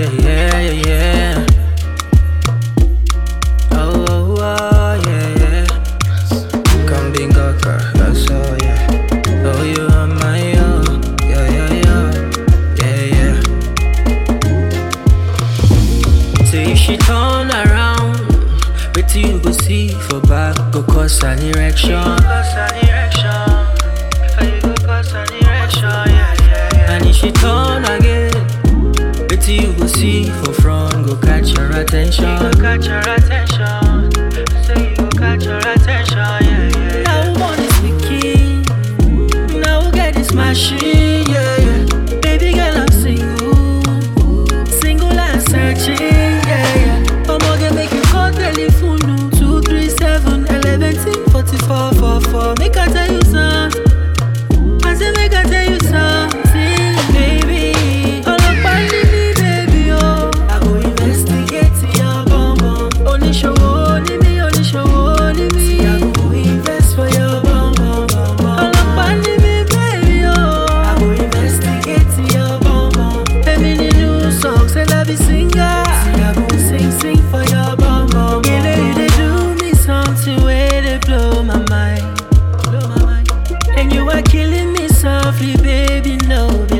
yeah, yeah, yeah. Oh, oh, oh, yeah, yeah. Come be girl, that's all, yeah. Oh, you are my own, yeah, yeah, yeah, yeah, yeah. Say if she turn around, wait till you go see for back, go cause an erection. And if she turn again, wait till you go see for front, go catch your attention. Say you go catch your attention, yeah, yeah. Now one is wicked, now we get this machine, yeah, yeah. Baby girl, I'm single and searching, yeah, yeah. I'm gonna make you call telephone, 237 11 44 44. Make I tell you something. I say make I tell you something, baby. All up on me, baby, oh. I go investigate your bum bum. Only show only me, only show only me. See, I go invest for your bum bum bum bum. All up on me, baby, oh. I go investigate your bum bum. Baby, the new songs and I be singer. See, I go sing for your bum bum. You know you dey do me something where they blow my mind. And you are killing me softly, baby, no.